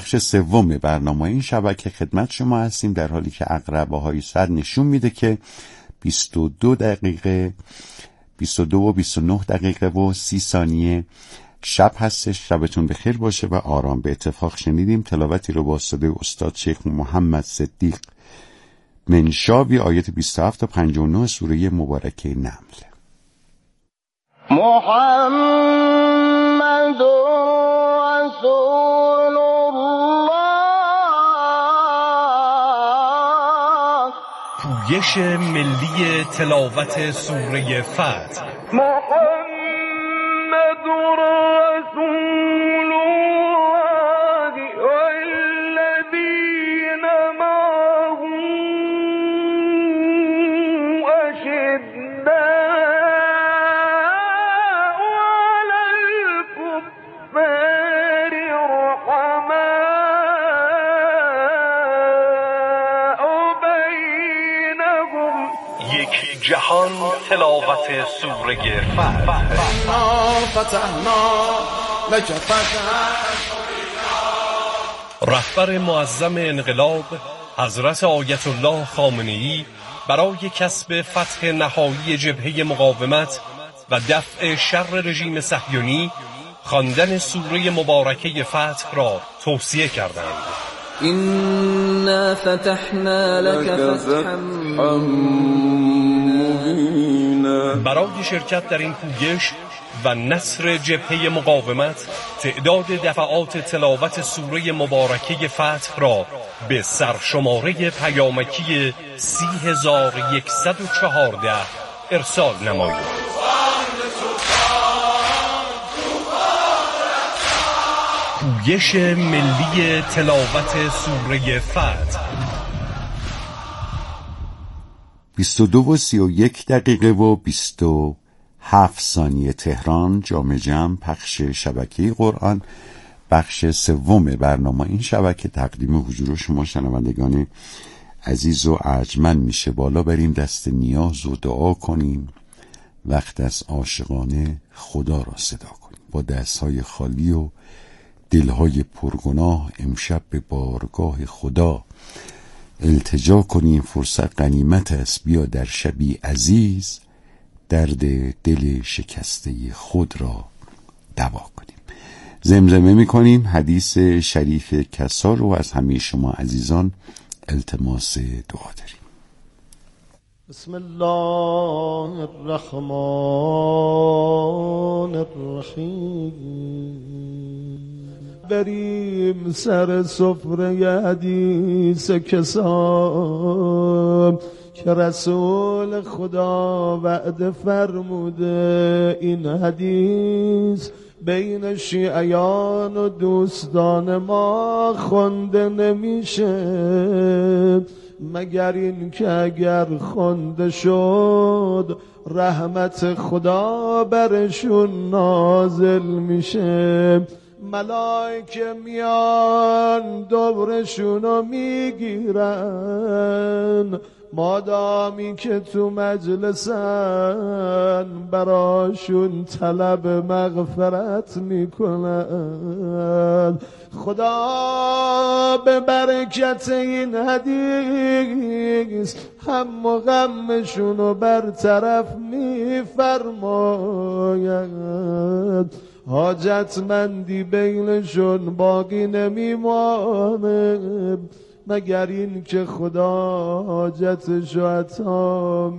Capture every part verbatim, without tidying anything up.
بخش سوم برنامه این شبکه خدمت شما هستیم، در حالی که عقربه‌های سر نشون میده که بیست و دو دقیقه بیست و دو و بیست و نه دقیقه و سی ثانیه شب هستش. شبتون بخیر باشه و آرام. به اتفاق شنیدیم تلاوتی رو با صدای استاد شیخ محمد صدیق منشاوی، آیت بیست و هفت تا پنجاه و نه سوره مبارکه نمل. محمد رسول الله. پویش ملی تلاوت سوره فتح. محمد رسول الله والذین معه أشداء على الكفار رحماء بینهم. یک جهان تلاوت سوره فتح. رهبر معظم انقلاب حضرت آیت الله خامنه‌ای برای کسب فتح نهایی جبهه مقاومت و دفع شر رژیم صهیونی خواندن سوره مبارکه فتح را توصیه کردند. إنا فتحنا لك فتحا مبینا. برای شرکت در این پویش و نصر جبهه مقاومت تعداد دفعات تلاوت سوره مبارکه فتح را به سرشماره پیامکی سی هزار و یکصد و چهارده ارسال نمایید. پویش ملی تلاوت سوره فتح. بیست و دو و سی و یک دقیقه و بیست و هفت ثانیه تهران. جام جم پخش شبکه قرآن، بخش سوم برنامه این شبکه تقدیم حضور شما شنوندگان عزیز و ارجمند میشه. بالا بریم دست نیاز و دعا کنیم. وقت از عاشقانه خدا را صدا کنیم. با دستهای خالی و دلهای پرگناه امشب به بارگاه خدا التجا کنیم. فرصت غنیمت است، بیا در شبی عزیز درد دل شکسته خود را دوا کنیم. زمزمه می کنیم حدیث شریف کسا رو از همه شما عزیزان التماس دعا داریم. بسم الله الرحمن الرحیم. بریم سر سفره حدیث کسا که رسول خدا وعده فرموده این حدیث بین شیعیان و دوستان ما خونده نمیشه مگر این که اگر خونده شد رحمت خدا برشون نازل میشه. ملائکه میان دورشونو میگیرن مادامی که تو مجلسن براشون طلب مغفرت میکنن. خدا به برکت این حدیث هم و غمشونو برطرف میفرماید. حاجتمندی بینشون باقی نمیمانه مگر این که خدا حاجتشو عطا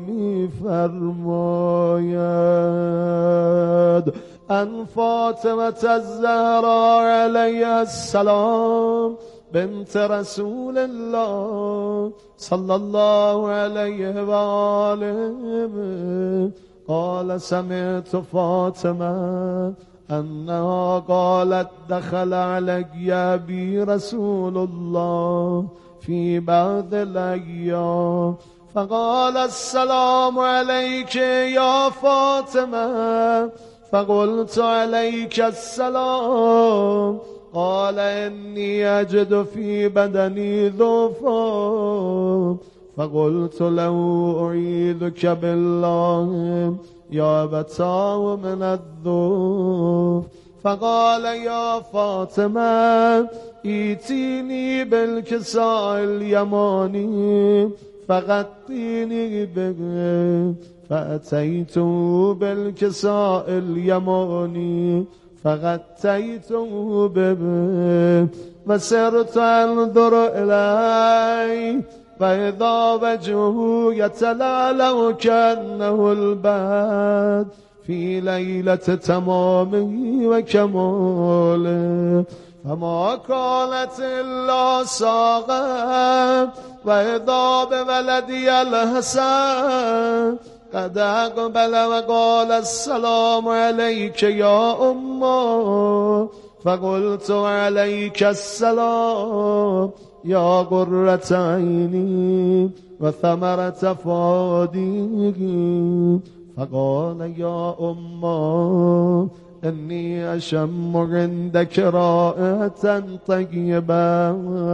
میفرماید. ان فاطمه الزهرا علیها السلام بنت رسول الله صلی الله علیه و آله قال سمعت فاطمه انها قالت دخل علی ابی رسول الله في بعض الأيام فقال السلام عليك يا فاطمة فقلت عليك السلام قال إني أجد في بدني ضعفا فقلت له أعيذك بالله يا أبتاه من الضعف فقال يا فاطمة ایتینی بالکساء الیمانی فغطینی به فأتیت بالکساء الیمانی فغطیت به وسرت انظر الی فاذا وجهه یتلألأ كأنه البدر في ليلة تمامه وكماله فما كانت إلا ساقا وإذا بولدي الحسن قد أقبل وقال السلام عليك يا أمه فقلت عليك السلام يا قرة عيني وثمرة فؤادي فقال يا أمه إني أشم عندك رائحة طيبة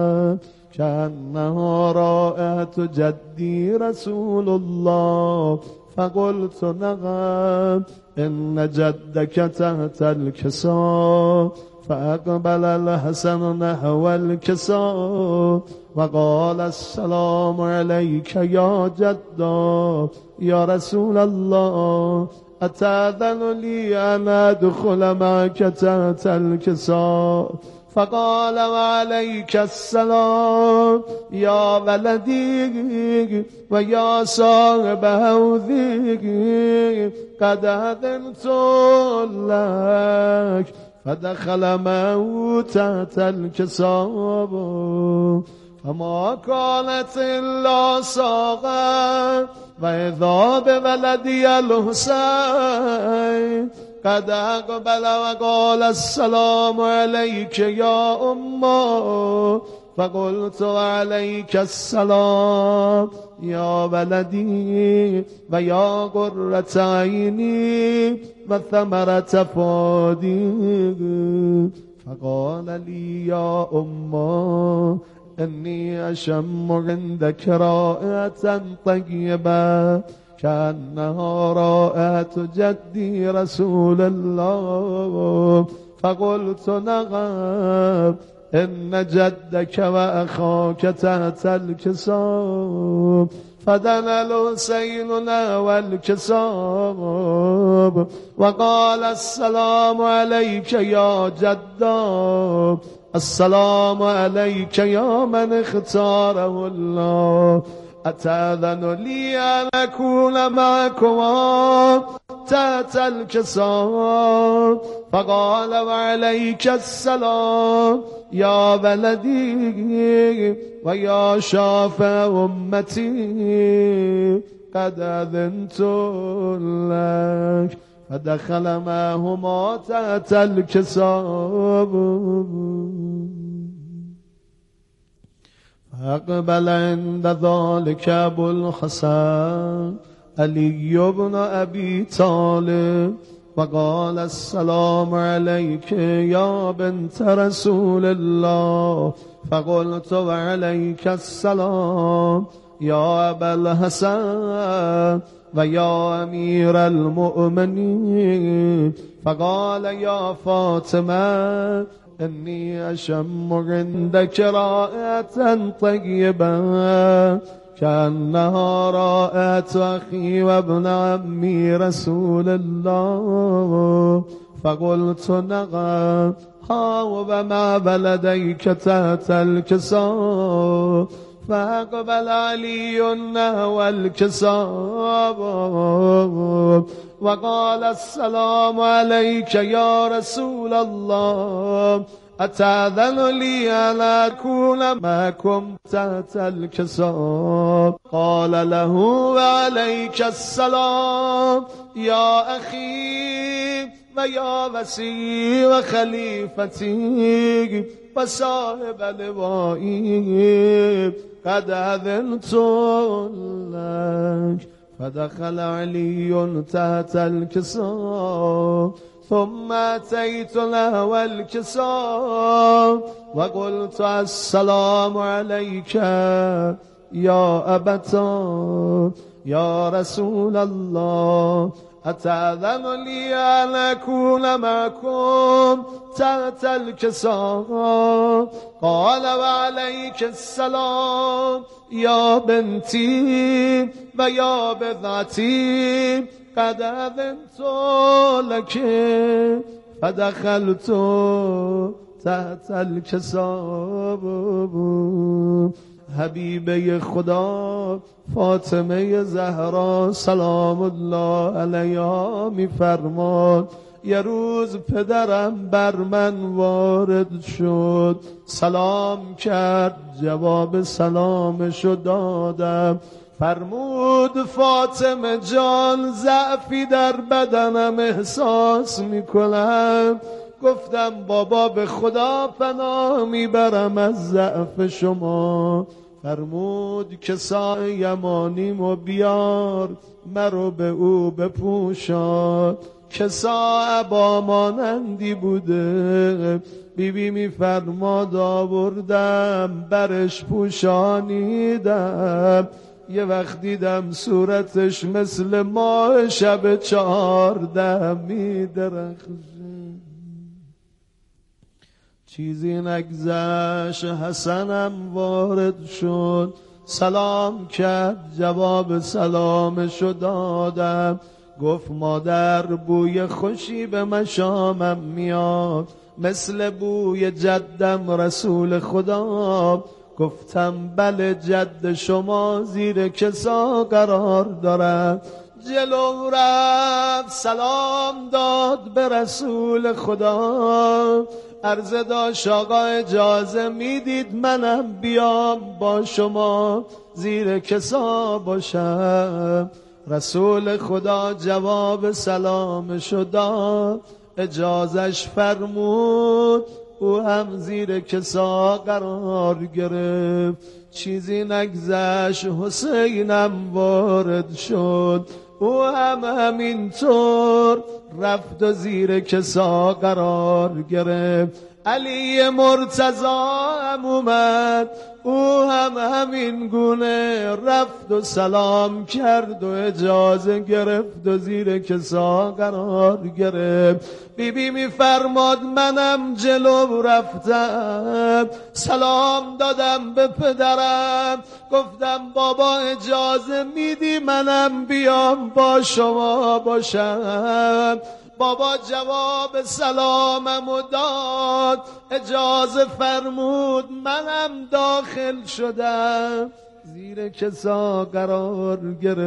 كأنها رائحة جدي رسول الله فقلت نعم إن جدك تحت الكساء فأقبل الحسن نحو الكساء وقال السلام عليك يا جدا يا رسول الله أتأذن لي أن أدخل معك تحت الكساء فقال وعليك السلام يا ولدي ويا صاحب حوضي قد أذنت لك فدخل معه تحت الكساء فما كانت إلا ساقا وإذا بولدي الحسين قد أقبل وقال السلام عليك يا أمه فقلت عليك السلام يا ولدي ويا قرة عيني وثمرة فؤادي فقال لي يا أمه إني أشم عندك رائحة طيبة كأنها رائحة جدي رسول الله فقلت نعم إن جدك وأخاك تحت الكساء فدنا الحسين والكساء وقال السلام عليك يا جدا السلام عليك يا من اختاره الله أتأذن لي أن أكون معكما تحت الكساء فقال وعليك السلام يا ولدي ويا شافع أمتي قد أذنت لك فدخل معهما تحت الكساء فأقبل عند ذلك أبو الحسن علي بن أبي طالب وقال السلام عليك يا بنت رسول الله فقلت وعليك السلام يا أبا الحسن ويا أمير المؤمنين فقال يا فاطمة إني أشم عندك رائحة طيبة كأنها رائحة أخي وابن عمي رسول الله فقلت نعم ها وما بلديك تحت الكساء فأقبل علي نحو الكساء وقال السلام عليك يا رسول الله أتأذن لي أن أكون معكم تحت الكساء قال له وعليك السلام يا أخي ويا وسي وخليفتي وصاحب لوائي قد أذنت لك فدخل علي تحت الكساء ثم أتيت نحو الكساء وقلت السلام عليك يا أبتا يا رسول الله اتأذن لی ان اکون معکم تحت الکساء؟ قال وعلیک السلام یا بنتی و یا بذاتی قد اذنت لک فدخلت تحت الکساء. حبیبه خدا فاطمه زهرا سلام الله علیها میفرماد یه روز پدرم بر من وارد شد، سلام کرد، جواب سلامشو دادم. فرمود فاطمه جان ضعفی در بدنم احساس میکنم. گفتم بابا به خدا پناه میبرم از ضعف شما. فرمود کسای یمانیمو بیار مرو به او بپوشان. کسا ابا مانندی بوده، بیبی میفرماد آوردم برش پوشانیدم. یه وقت دیدم صورتش مثل ماه شب چهارده میدرخشه. چیزی نگذشت حسنم وارد شد، سلام کرد، جواب سلامشو دادم. گفت مادر بوی خوشی به مشامم میاد مثل بوی جدم رسول خدا. گفتم بله جد شما زیر کسا قرار دارد. جلو رفت سلام داد به رسول خدا. عرض داشت آقا اجازه میدید منم بیام با شما زیر کسا باشم؟ رسول خدا جواب سلامشو داد، اجازش فرمود، او هم زیر کسا قرار گرفت. چیزی نگذشت حسینم وارد شد، او هم همینطور رفت و زیر کسا قرار گرفت. علی مرتضی هم اومد، او هم همین گونه رفت و سلام کرد و اجازه گرفت و زیر کسا قرار گرفت. بیبی می فرماد منم جلو رفتم، سلام دادم به پدرم، گفتم بابا اجازه میدی منم بیام با شما باشم؟ بابا جواب سلاممو داد، اجازه فرمود، منم داخل شدم، زیر کسا قرار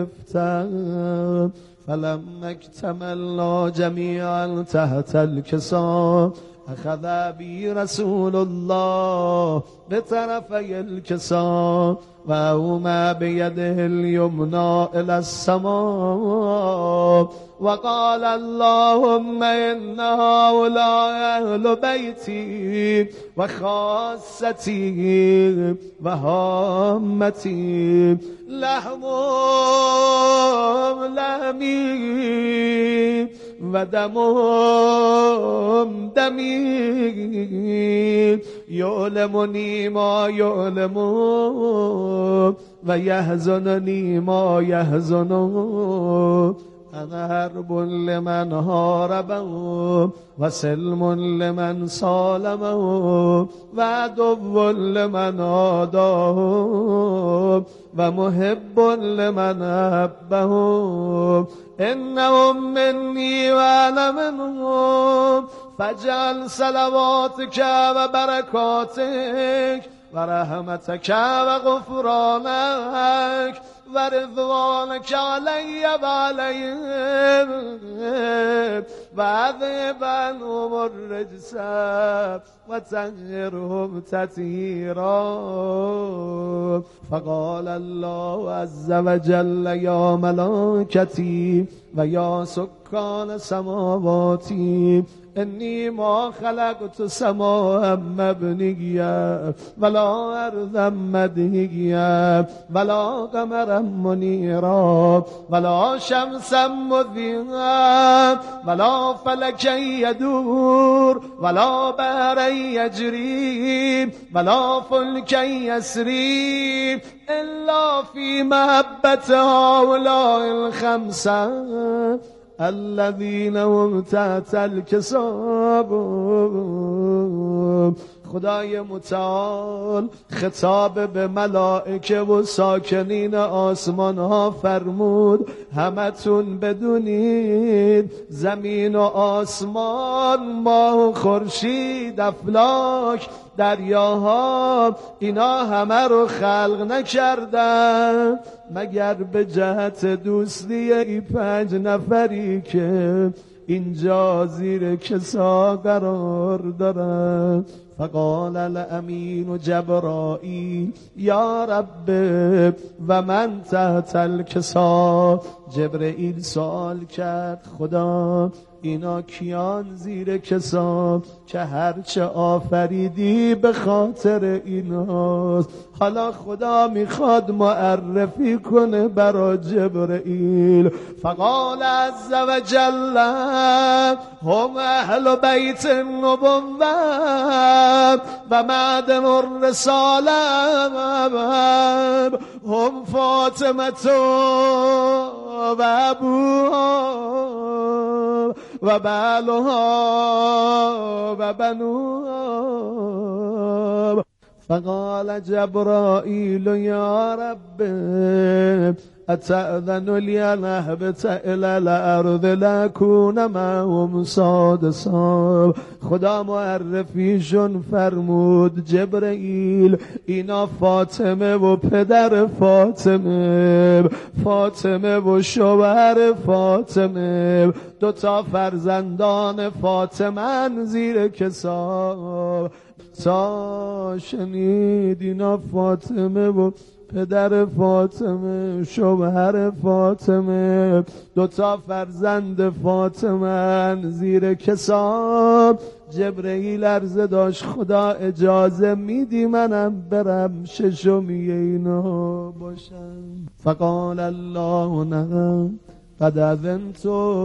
گرفتم. فلم اکتملنا جمیعا تحت الکسا اخذ بی رسول الله به طرفی الکسا و اوما بیده الیمنا الی السماء و قال اللهم ان هؤلاء اهل بیتی و خاصتی و هامتی لحمهم لحمی و دمهم دمی یعلمنی ما یعلمون و یحزننی ما یحزنون. انا حرب لمن حاربه و سلم لمن سالمه و عدو لمن عاداه و محب لمن احبه. انهم منی و انا منهم فاجعل صلواتک و برکاتک و رحمتک و غفرانک و رضوانک علی و علیهم و عذب عنهم الرجس و طهرهم تطهیرا. فقال الله عز وجل یا ملائکتی و یا سکان سماواتی انی ما خلقت سماء مبنیه ولا ارضا مدهیه ولا قمرا منیرا ولا شمسا مضیئا ولا فلکا یدور ولا بحرا یجری ولا فلکا یسری الا فی محبت هؤلاء الخمسه الذين هم تحت الكساب. خدای متعال خطاب به ملائکه و ساکنین آسمان ها فرمود همتون بدونید زمین و آسمان، ماه و خورشید، افلاک، دریاها، اینا همه رو خلق نکردن مگر به جهت دوستی ای پنج نفری که اینجا زیر کسا قرار دارن. فقال الامین جبرائیل یا رب و من تحت الکسا. جبرئیل سوال کرد خدا اینا کیان زیر کسا که هرچه آفریدی به خاطر ایناست. حالا خدا میخواد معرفی کنه برا جبرئیل. فقال عز و جل هم اهل بیت النبوة و معدن الرساله هم فاطمه و ابوها و بالها و بنوها. فقال جبرائیل یا رب اتأذن لی ان اهبط الی الارض لکون معهم سادسا. خدا معرفیشون فرمود جبرئیل اینا فاطمه و پدر فاطمه، فاطمه و شوهر فاطمه، دوتا فرزندان فاطمه زیر کسا. تا شنید اینا فاطمه و پدر فاطمه، شوهر فاطمه، دوتا فرزند فاطمه زیر کسا. جبرئیل عرضه داشت خدا اجازه میدی منم برم ششمی اینا باشم؟ فقال الله نعم قد اذنت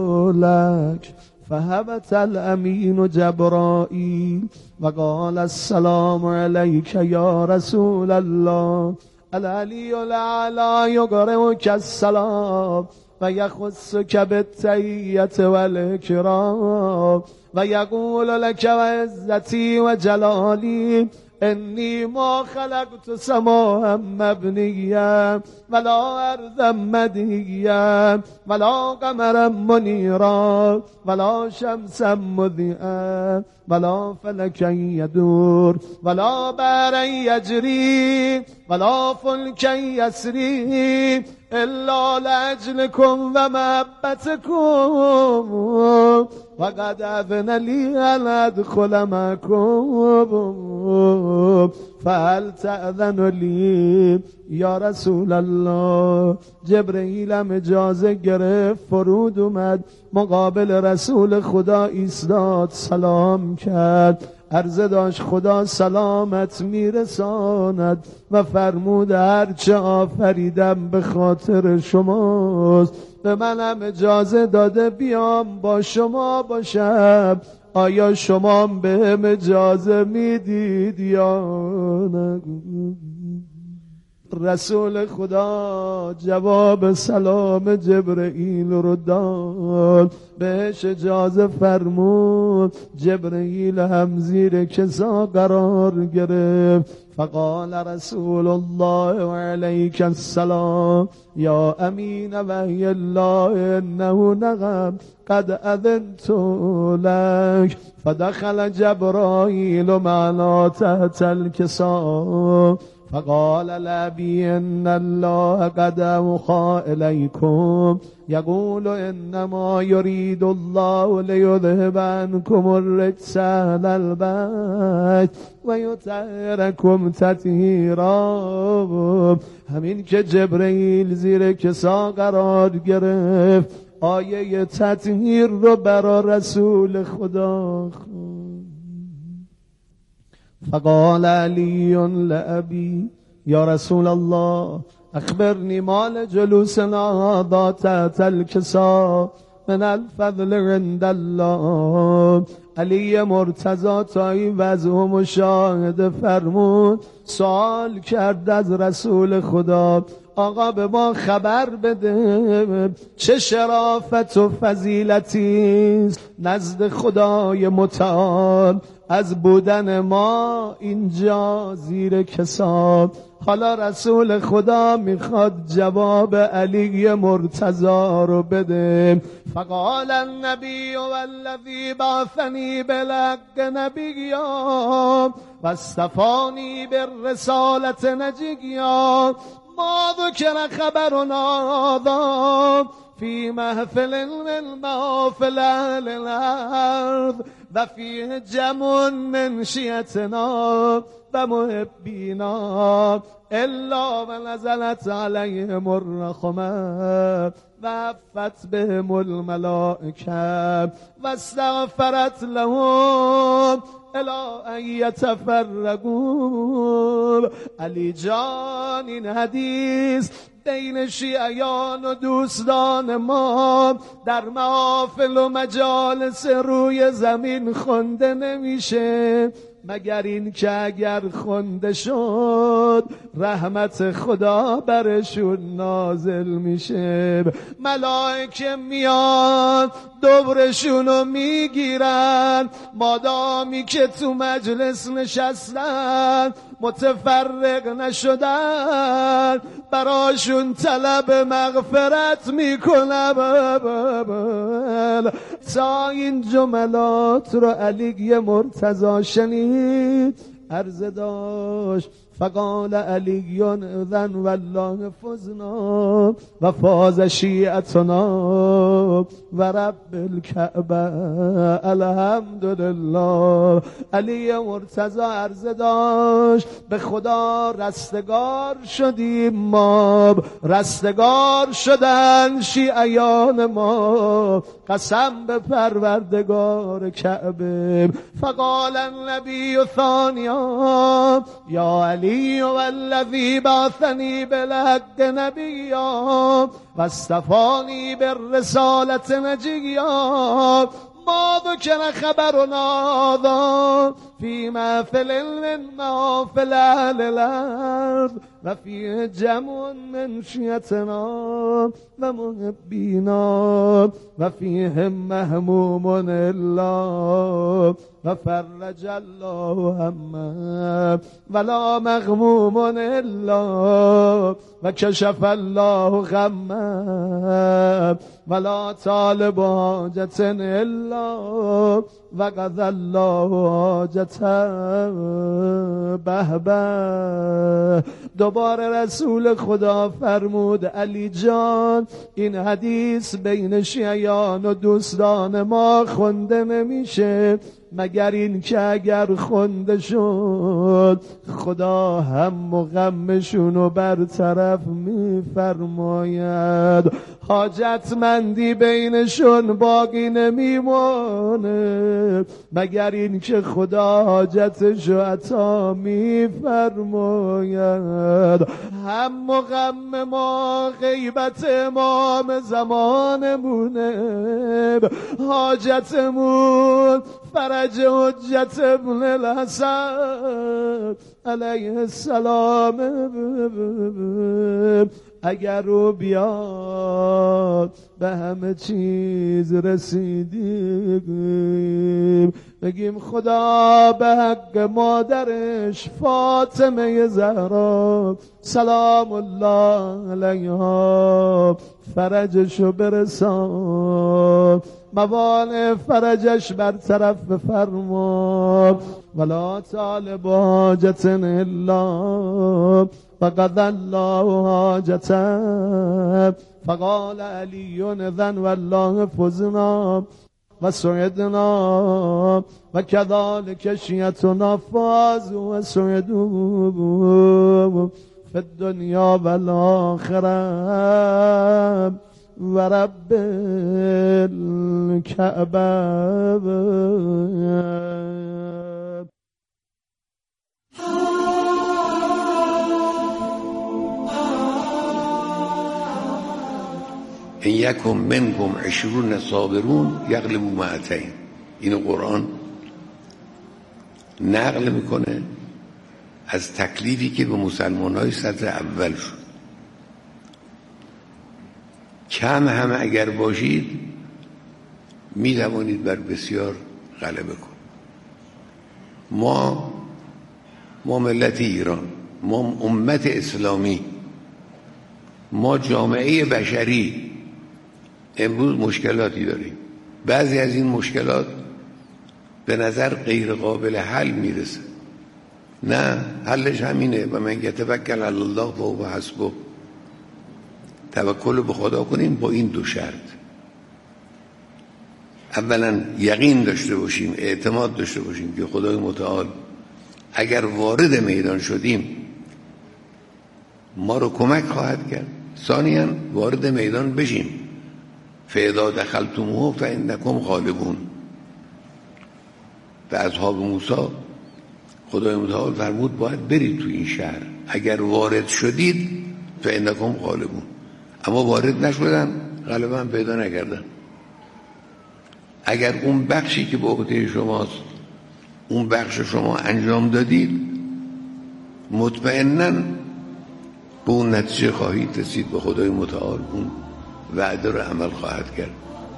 لك. فهبط الامین جبرائیل و قال السلام علیک یا رسول الله. العلی الاعلی یقرئک السلام و یخصک بالتحیة والاکرام و یقول لك و عزتی و جلالی انی ما خلقت سماء مبنیا ولا ارضا مدیا ولا قمرا منیرا ولا شمسا مضیئا ولا فلکا یدور ولا بحرا یجری ولا فلکا یسری الا لاجلکم و محبتکم و قد اذن لی ان ادخل معکم فهل تأذن لی یا رسول الله. جبرئیل هم اجازه گرفت، فرود اومد مقابل رسول خدا ایستاد، سلام کرد، عرضه داشت خدا سلامت میرساند و فرمود هرچه آفریدم به خاطر شماست، به منم اجازه داده بیام با شما باشم، آیا شما بهم اجازه میدید یا نه؟ رسول خدا جواب سلام جبرئیل رو داد، بهش اجازه فرمود. جبرئیل هم زیر کسا قرار گرفت. فقال رسول الله علیک السلام یا امین وحی الله انه نعم قد اذنت لك. فدخل جبرائیل معنا تحت الكساء فقال لأبي إن الله قد أوحى إليكم يقول إنما يريد الله ليذهب عنكم الرجس أهل البيت ويطهركم تطهيرا. همین که جبرئیل زیر کسا قرار گرفت، آیه تطهیر رو برا رسول خدا خوند. فقال علی لأبی یا رسول الله اخبرنی مال جلوسنا هذا تحت الكساء من الفضل عند الله. علی مرتضی تا این وضع مشاهده فرمود، سوال کرد از رسول خدا آقا به ما خبر بده چه شرافت و فضیلتی نزد خدای متعال از بودن ما اینجا زیر کسا. حالا رسول خدا میخواد جواب علی مرتضی رو بده. فقال النبی والذی بعثنی بالحق نبیا و اصطفانی بالرسالة نجیا ما ذکر خبرنا هذا فی محفل من محافل اهل الارض و فیه جمع من شیعتنا و محبینا الا و نزلت علیهم الرحمه و عفت بهم الملائکه و استغفرت لهم الا ان یتفرقوا. علی جان این حدیث بین شیعیان و دوستان ما در محافل و مجالس روی زمین خونده نمیشه مگر این که اگر خونده شد رحمت خدا برشون نازل میشه. ملائکه میان دورشونو میگیرن مادامی که تو مجلس نشستن متفرق نشدن براشون طلب مغفرت میکنم. تا این جملات رو علی مرتضی شنید عرض داشت. فقال علی اذن والله فزنا و فاز شیعتنا و رب الکعبه الحمدلله. علی مرتضی عرض داشت به خدا رستگار شدیم ما، رستگار شدن شیعیان ما، قسم به پروردگار کعبه. فقال النبی ثانیا یا علی والذی بعثنی بالحق نبیا و اصطفانی بالرسالة نجیا ما ذکر خبرنا هذا فی محفل من محافل اهل الارض و فی جمع من شیعتنا و محبینا و فیهم مهموم الله و فرج الله همه ولا مغموم الله و کشف الله غمه ولا طالب حاجت الا و قضى الله حاجته. به به. دوباره رسول خدا فرمود علی جان این حدیث بین شیعیان و دوستان ما خونده نمیشه مگر این که اگر خونده شد خدا هم و غمشونو برطرف میفرماید، حاجتمندی بینشون باقی نمیمونه مگر این که خدا حاجتشو عطا میفرماید. هم و غم ما غیبت امام زمانمونه، حاجتمون فرج حجت ابن الحسن علیه السلام. اگر رو بیاد به همه چیز رسیدیم، بگیم خدا به حق مادرش فاطمه زهرا سلام الله علیها فرجشو برسان، موانع فرجش برطرف بفرما. ولا طالب حاجت الا فقد الله حاجته. فقال علی اذن والله فزنا و سعدنا و كذلك شیعتنا فازوا و سعدوا فی الدنیا و الاخره و رب الکعبه. ان یکم منکم عشرون صابرون یغلبوا مئتین. اینو قرآن نقل میکنه از تکلیفی که به مسلمان‌های صدر اول شد. کم هم اگر باشید می توانید بر بسیار غلبه کنید. ما ما ملت ایران، ما امت اسلامی، ما جامعه بشری امروز مشکلاتی داریم. بعضی از این مشکلات به نظر غیر قابل حل میرسه. نه، حلش همینه و من یتوکل علی الله فهو حسبه. توکل به خدا کنیم با این دو شرط: اولا یقین داشته باشیم، اعتماد داشته باشیم که خدای متعال اگر وارد میدان شدیم ما رو کمک خواهد کرد. ثانیاً وارد میدان بشیم، فاذا دخلتموه فانکم غالبون. به اصحاب موسی خدای متعال فرمود باید برید تو این شهر، اگر وارد شدید فانکم غالبون. اما وارد نشدن، غلبه هم پیدا نکردن. اگر اون بخشی که به عهده شماست، اون بخش شما انجام دادید، مطمئناً به اون نتیجه خواهید رسید. به خدای متعال اون وعده رو عمل خواهد کرد.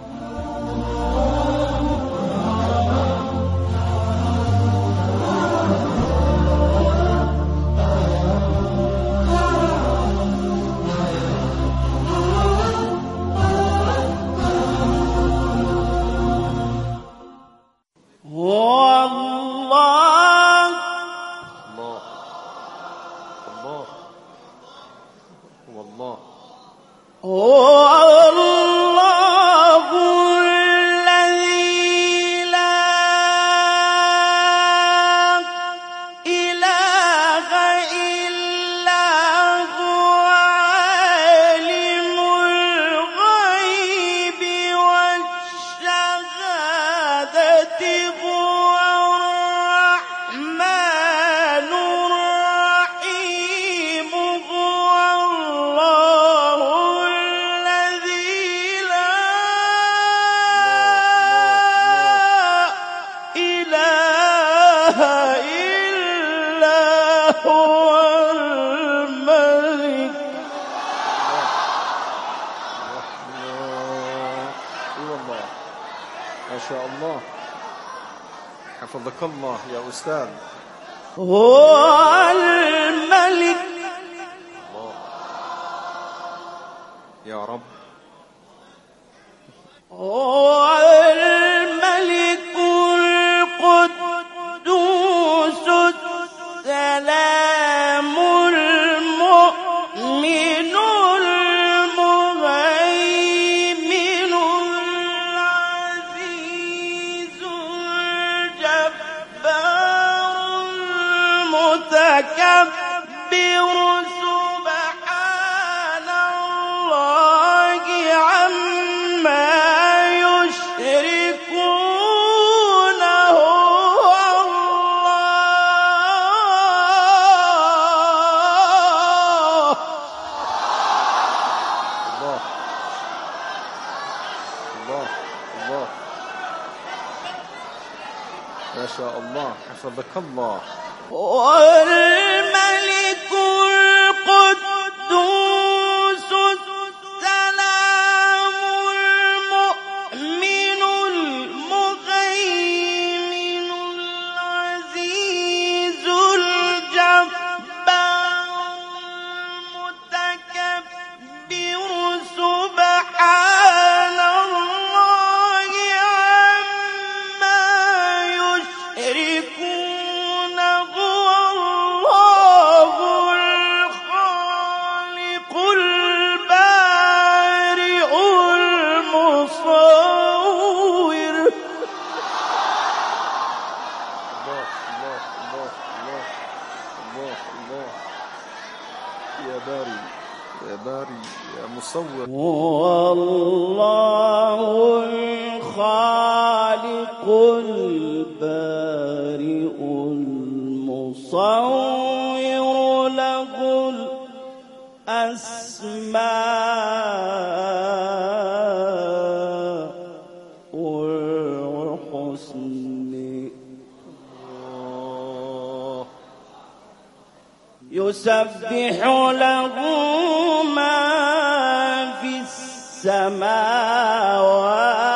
حفظك الله يا أستاذ. هو الملك. الله يا رب. هو الملك القدوس السلام المؤمن المهيمن العزيز الجبار المتكبر سبحان الله عما يشركون. هو الله. الله الله الله ما شاء الله. حفظك الله. والملك القدوس السلام المؤمن المهيمن العزيز الجبار المتكبر سبحان الله عما يشركون. هو الله الخالق البارئ المصور. الله الله الله الله الله الله يا باري يا باري يا مصور. هو الله الخالق البارئ المصور له الأسماء الحسنى. يسبح له ما في السماوات السماوات